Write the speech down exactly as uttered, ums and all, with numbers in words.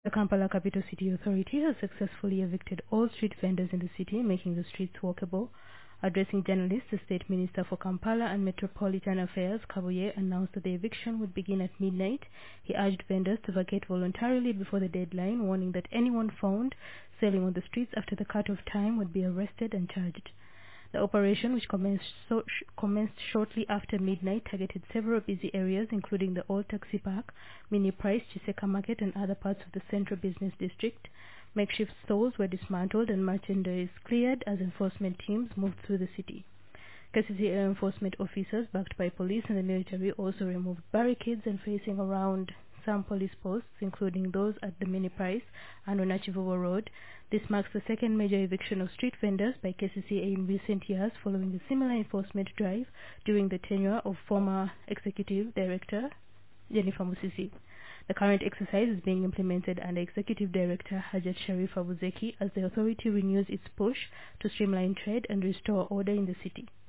The Kampala Capital City Authority has successfully evicted all street vendors in the city, making the streets walkable. Addressing journalists, the State Minister for Kampala and Metropolitan Affairs, Kabuye, announced that the eviction would begin at midnight. He urged vendors to vacate voluntarily before the deadline, warning that anyone found selling on the streets after the cut-off time would be arrested and charged. The operation, which commenced, so, sh- commenced shortly after midnight, targeted several busy areas, including the Old Taxi Park, Mini Price, Chiseka Market, and other parts of the Central Business District. Makeshift stores were dismantled and merchandise cleared as enforcement teams moved through the city. K C C A enforcement officers, backed by police and the military, also removed barricades and facing around some police posts, including those at the Mini Price and on Achivovo Road. This marks the second major eviction of street vendors by K C C A in recent years, following a similar enforcement drive during the tenure of former Executive Director Jennifer Musisi. The current exercise is being implemented under Executive Director Hajat Sharif Abuzeki as the authority renews its push to streamline trade and restore order in the city.